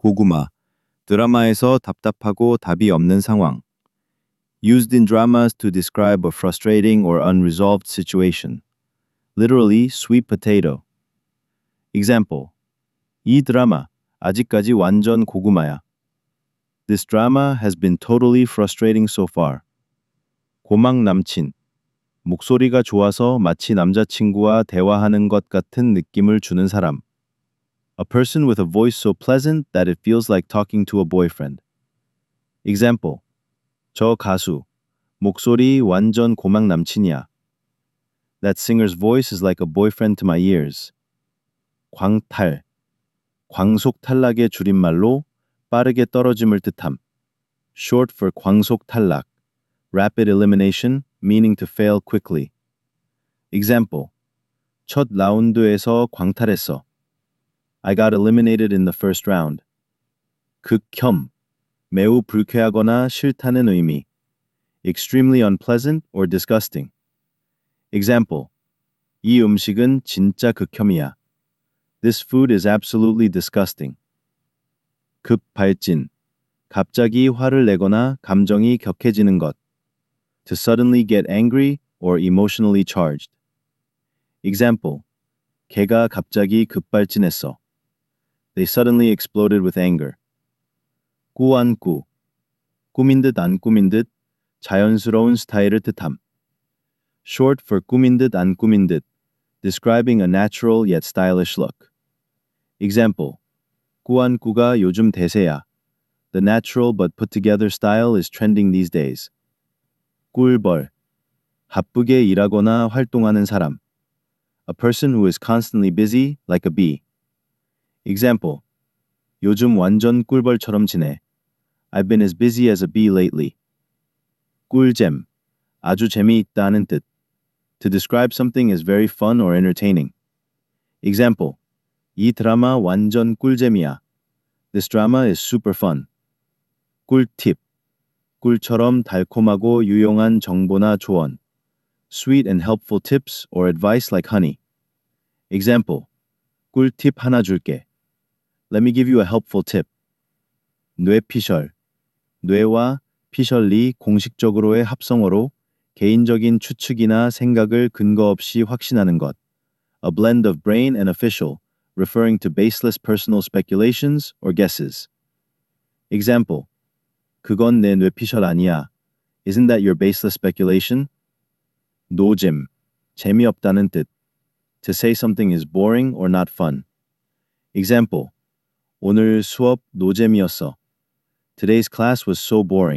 고구마. 드라마에서 답답하고 답이 없는 상황. Used in dramas to describe a frustrating or unresolved situation. Literally, sweet potato. Example. 이 드라마 아직까지 완전 고구마야. This drama has been totally frustrating so far. 고막 남친. 목소리가 좋아서 마치 남자친구와 대화하는 것 같은 느낌을 주는 사람. A person with a voice so pleasant that it feels like talking to a boyfriend. Example. 저 가수. 목소리 완전 고막 남친이야. That singer's voice is like a boyfriend to my ears. 광탈. 광속 탈락의 줄임말로 빠르게 떨어짐을 뜻함. Short for 광속 탈락. Rapid elimination, meaning to fail quickly. Example. 첫 라운드에서 광탈했어. I got eliminated in the first round. 극혐. 매우 불쾌하거나 싫다는 의미. Extremely unpleasant or disgusting. Example. 이 음식은 진짜 극혐이야. This food is absolutely disgusting. 급발진. 갑자기 화를 내거나 감정이 격해지는 것. To suddenly get angry or emotionally charged. Example. 걔가 갑자기 급발진했어. They suddenly exploded with anger. 꾸안꾸. 꾸민 듯 안 꾸민 듯 자연스러운 스타일을 뜻함. Short for 꾸민 듯 안 꾸민 듯, describing a natural yet stylish look. Example. 꾸안꾸가 요즘 대세야. The natural but put together style is trending these days. 꿀벌. 바쁘게 일하거나 활동하는 사람. A person who is constantly busy, like a bee. Example. 요즘 완전 꿀벌처럼 지내. I've been as busy as a bee lately. 꿀잼. 아주 재미있다는 뜻. To describe something as very fun or entertaining. Example. 이 드라마 완전 꿀잼이야. This drama is super fun. 꿀팁. 꿀처럼 달콤하고 유용한 정보나 조언. Sweet and helpful tips or advice like honey. Example. 꿀팁 하나 줄게. Let me give you a helpful tip. 뇌피셜. 뇌와 피셜리 공식적으로의 합성어로 개인적인 추측이나 생각을 근거 없이 확신하는 것. A blend of brain and official, referring to baseless personal speculations or guesses. Example. 그건 내 뇌피셜 아니야. Isn't that your baseless speculation? 노잼. 재미없다는 뜻. To say something is boring or not fun. Example. 오늘 수업 노잼이었어. Today's class was so boring.